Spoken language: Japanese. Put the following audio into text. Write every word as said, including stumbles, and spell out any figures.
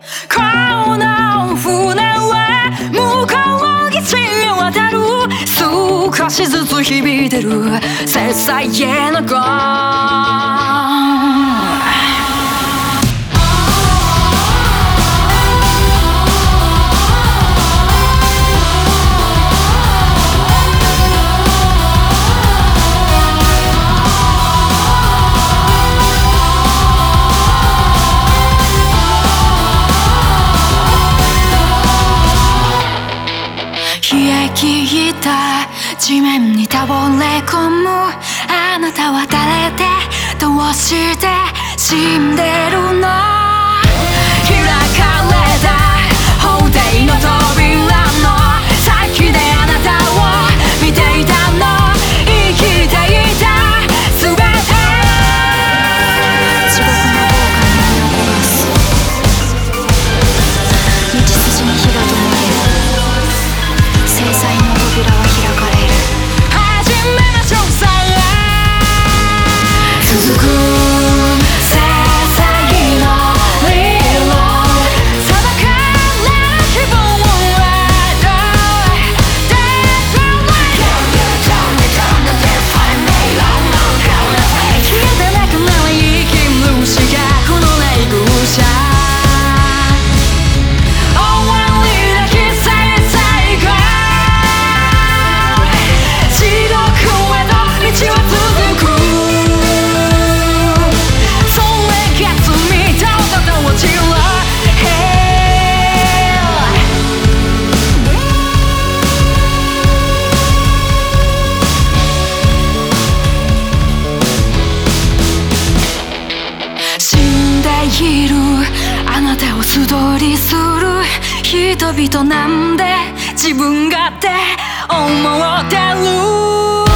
この船は向こう岸に渡る少しずつ響いてる切際へのゴー冷え切った地面に倒れ込むあなたは誰でどうして死んでるの開かれた法廷の扉の先であなたを見ていたの生きていた全て地獄の豪華に身を焦がす道筋に火が灯る制裁の扉は開かれる始めましょうさ続く制裁の理論裁かれる希望へと That's right消えてなくなる生き主がこの霊柩車終わりなき制裁が地獄へと道は続くそれが罪とただ落ちる Hell 死んでいるあなたを素通りする人々なんで自分勝手思ってる